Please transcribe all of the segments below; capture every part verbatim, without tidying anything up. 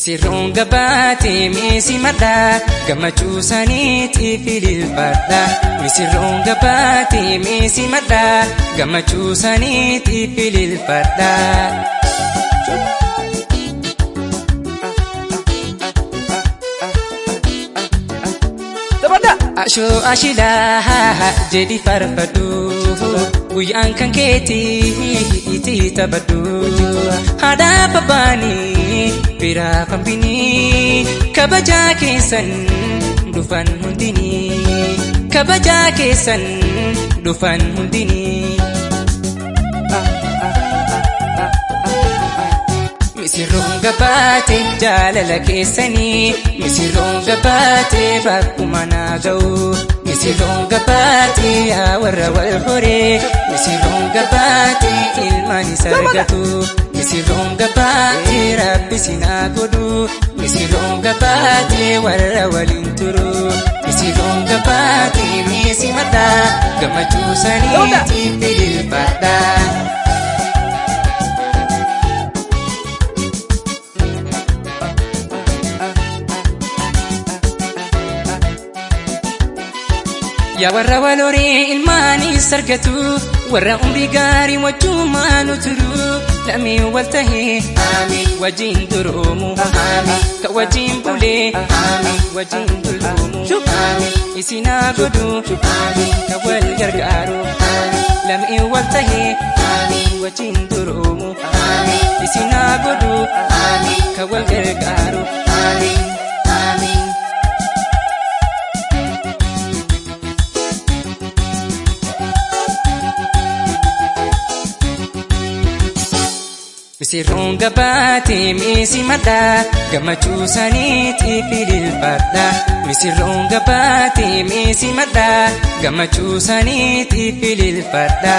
Misirroon gabaatee miisi maddaa gammachuu saniitiif ililfadha. Misirroon gabaatee miisi maddaa gammachuu saniitiif ililfadha. Ashoo ashilaa jedhi farfadhu guyyaan kan keetii itti taphadhu. Haadha babbaanii biraa fambinii kabajaa keessan dhufan hundinii kabajaa keessan dhufan hundinii. Misirroon gabaatee jaalala keessanii misirroon gabaatee bakkuma naa ga'u. Misirroon gabaatee yaa warra wal horee misirroon gabaatee ilmaan isa argatu. Misirroon gabaatee rabbi sinaa godhu misirroon gabaatee warra waliin turu. Misirroon gabaatee miisi maddaa gammachuu saniitiif ililfadha. Yaa warra wal horee ilmaanis argatu warra umrii gaarii wajjumaan turu. Lamee wal tahee wajjin duroomu ka wajjin bulee wajjin dulloomu. Isinaa godhu ka wal gargaaru. Lamee wal tahee wajjin duroomu isinaa godhu ka wal gargaaru. Misirroon gabaatee miisi maddaa gammachuu saniitiif ililfadha. Misirroon gabaatee miisi maddaa gammachuu saniitiif ililfadha.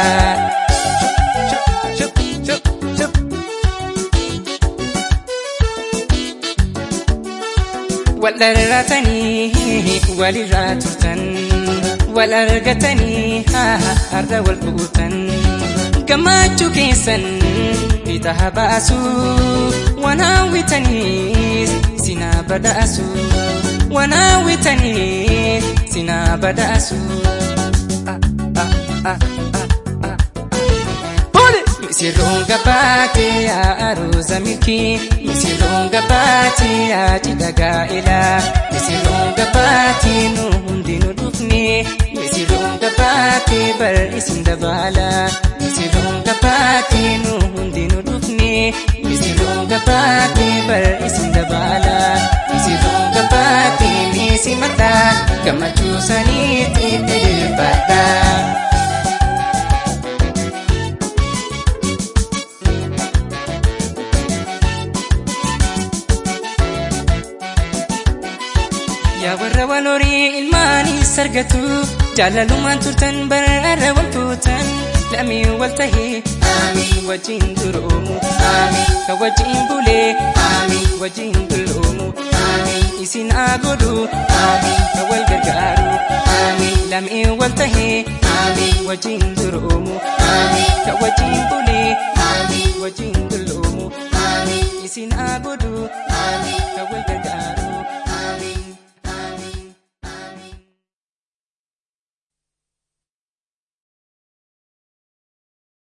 Wal dharratanii walirraa turtan wal argatanii har'a wal fuutan. Gammachuu keessan bitaha baasu waan hawwitaniis sinaa badhaasu waan hawwitaniis sinaa badhaasu. Misirroon gabaatee yaa aroosa milkii misirroon gabaatee yaa cidha gaa'elaa. Misirroon gabaatee nu hundinuu dhufne misirroon gabaatee bar isin dabaala. Misirroon gabaatee nu hundinuu dhufne misirroon gabaatee bar isin dabaala. Misirroon gabaatee miisi maddaa gammachuu saniitiif ililfadha. Yaa warra wal horee ilmaanis argatu jaalalumaan turtan bara wal tuutan. Lamee wal tahee wajjin duroomu ka wajjin bulee wajjin dulloomu. Isinaa godhu ka wal gargaaru. Lamee wal tahee wajjin duroomu ka wajjin bulee wajjin dulloomu. Isinaa godhu ka wal gargaaru.